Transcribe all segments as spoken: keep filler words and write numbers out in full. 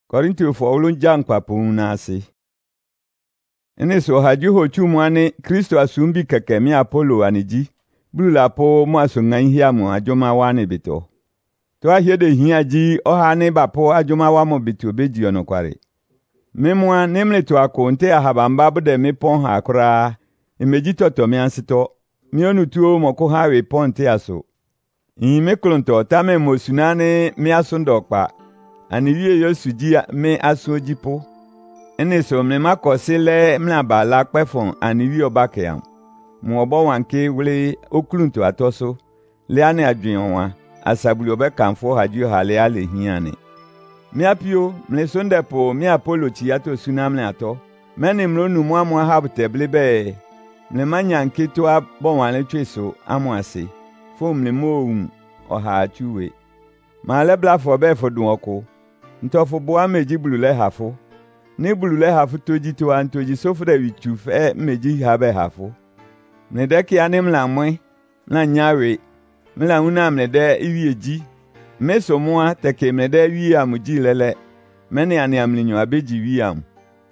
Korintofo olun jankwa punase. Ene so haju ho chumwane Kristo asumbi keke mi Apollo aniji. Blula po mo asunga nhia mo ajoma wane beto. To ahiede hia ji oha ne bapo ajoma wa mo beto beji ono kware. Memwa nemle to akonte ahabamba bude me pon ha akra. Imeji toto mi ansito. Mi onu tuo mo ko hawe ponte aso. Ime klonto tame mo sunane mi asundokpa. Ani wie yo sujia me asojipo. Ene so me makosile mna ba la pefon ani wie obake yam. Mo obo wanke wule oklunto atoso. Le ane adwen wa asabuli obe kanfo haju hale ale hiane. Mi apio mle sonde po mi Apollo chiato sunamle ato. Mene mlo nu mwa mwa habte blebe. Mle manyanke to abon wale tweso amwase. Fo mle mo um oha achuwe. Ma le bla fo be fo dun oko. Ntofo bo ameji bulule hafo. Ni bulule hafo toji to antoji sofre wichuf e meji habe hafo. Mnedeki anim la mwe na nyawe. Mla una mnede iwieji. Meso mwa teke mnede wi amuji lele. Mene ani amlinyo abeji wi am.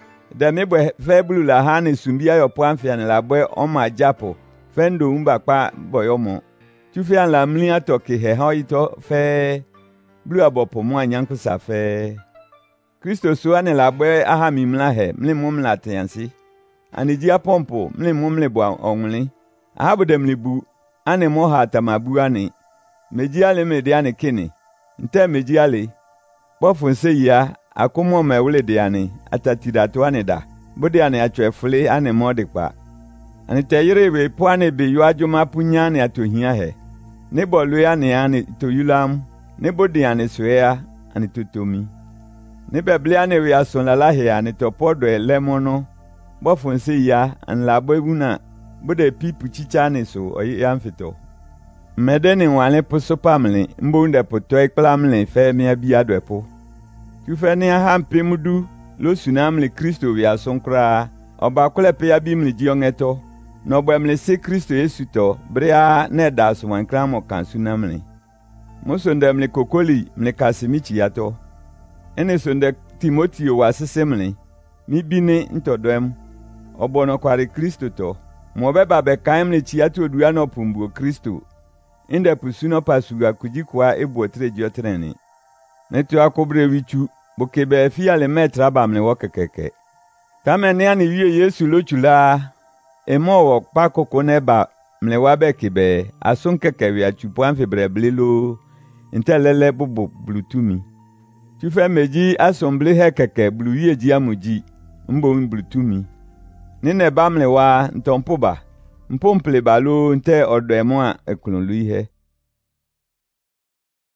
Da mebwe fe bulula hane sumbia yo pwamfia ne labwe oma japo. Fendo umba kwa boyomo. Tufi an la mli atoke he hoito fe Blue abopo mwa nyanku safe. Kristo so ane labwe aha mimla he, mle mumla teyansi. Aniji apompo, mle mumle bwa onwli. Ahabu demlibu, ane moha atamabu ane. Meji ale mede ane kene. Nte meji ale. Bofu nse ya, akumo mewule de ane, atatidatu ane da. Bode ane achwefule ane modikpa. Ane teyirewe po ane be yu ajoma punyane atohia he. Nebo lue ane ane toyulamu. Nebo di ane swea ane tutomi. Nebe bli ane we ason lalahe ane topodo e lemono. Bofo nse ya ane labo ebuna. Bode pipu chicha ane so oye yamfito. Mede ni wane puso pamle. Mbo unde poto ekplamle fe mi abiyado epo. Tufe ni aha mpe mudu. Lo sunamle Kristo we ason kura. Oba kule pe yabimle jiongeto. Nobwe mle se Kristo yesu to. Brea neda so wankramo kan sunamle. Mosonde mle kokoli mle kasimichi yato. Ene sonde Timoteo wasisemle. Mi bine ntodwem. Obono kwari Kristo to. Mwobeba beka mle chiyato oduano pumbuo Kristo. Inde pusuno pasuga kujikwa ebu tre jiotreni. Netu akobre wichu. Bokebe fiya le metra ba mle wokekeke. Tame ne ani wiye Yesu lochula. Emo wok pa koko neba mle wabe kebe. Ason kekewe achupu anfebre blilo. Intelele bobo blutumi. Tufe meji asomble he keke blu yeji amuji. Mbo blutumi. Nine bamle wa ntompoba. Mpomple balo nte odo emwa ekunulu ihe.